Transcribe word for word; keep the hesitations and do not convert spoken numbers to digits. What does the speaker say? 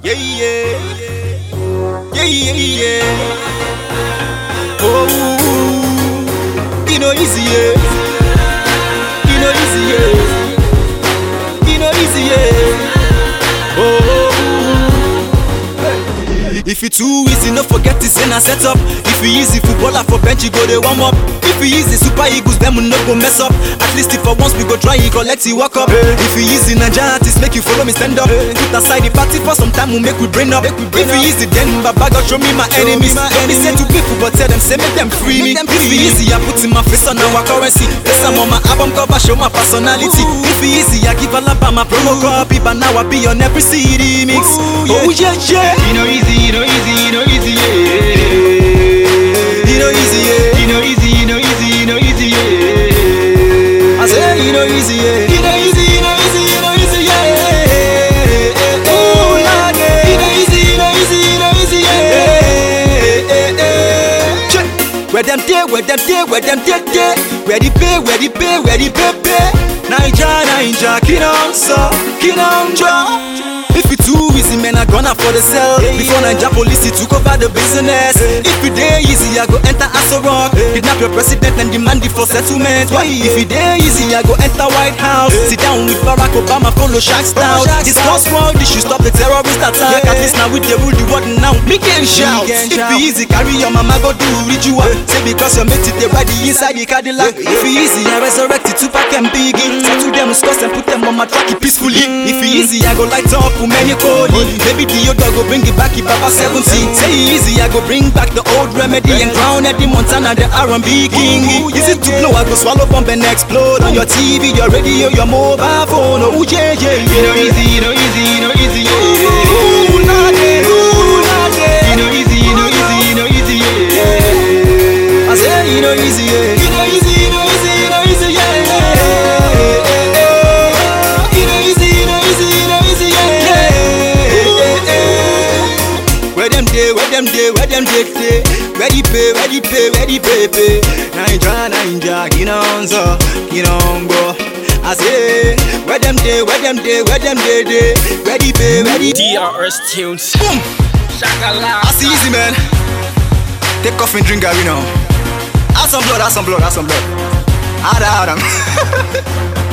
Yeah, yeah, yeah, yeah, yeah. Oh, you know easy, yeah. You know easy, yeah. You know easy, yeah. Oh, if it too easy, no forget this in a setup. If it easy, footballer for bench, you go they warm up. If it easy, super eagles, them will not go mess up. At least if for once we go try, you collect, you walk up. Hey. If it easy, Naija artists make you follow me stand up. Hey. Put aside the party for some time, we make we bring up. Make we bring if it easy, then Baba God show me my show enemies. Me my Don't be say to people, but tell them, say make them free make me. Them free. If it easy, I put in my face on our currency. Yes, I'm on my album cover, show my personality. Ooh. If it easy, I give a lap on my promo copy, but now I be on every C D mix. Ooh, yeah. Oh yeah, yeah. You know easy, you know easy, you know easy, yeah. You know easy, yeah. You know easy, you know easy, you know easy, yeah. I say you know easy, yeah. You know easy, you know easy, you know easy, yeah. Oh Lord, yeah. You know easy, you know easy, you know easy, yeah. Check. Where them day, where them day, where them day, day. Where the pay, where the pay, where the pay, pay. Naija, Naija, Kinonso, Kinonjo. If it too easy, man, I gonna for the cell. Yeah, before yeah. Naija police took over the business. Yeah. If it day easy, I go enter Aso Rock. Yeah. Kidnap your president and demand it for settlement. Yeah. If it day easy, I go enter White House. Yeah. Sit down with Barack Obama, follow Shaq's style. This God's world, this should stop the terrorist attack. Yeah. At least now we they rule the world now. Me can shout. If it easy, carry your mama go do ritual. Yeah. Say because you made it, they ready inside the Cadillac. Yeah. If it easy, I resurrect it Tupac and Biggie. Settle them scores and put them on my track peacefully. Mm. If it easy, I go light up. Many cody. Baby the old dog go bring it back if Baba seventy. Say easy, I go bring back the old remedy and crown Eddie Montana the R and B king. Easy to blow, I go swallow bomb and explode on your T V, your radio, your mobile phone. Oh yeah, yeah, yeah. You know easy, you know easy, you know easy, yeah. Ooh, Lord, yeah. Ooh, Lord, yeah. You know easy, you know easy, you know easy, yeah. I say you know easy, yeah. You know easy, you know easy, you know easy, yeah. Where them day, where them day, where them day, day. Where the pay, where the pay, where the pay, pay. Naija, Naija, Kinonso, Kinongo. I say, where them day, where them day, where them day, day. Where the pay, where the D R S tunes. Boom. Shakalaka. I see easy, man. Take off and drink, you know. Add some blood, add some blood, add some blood. Add, add, add.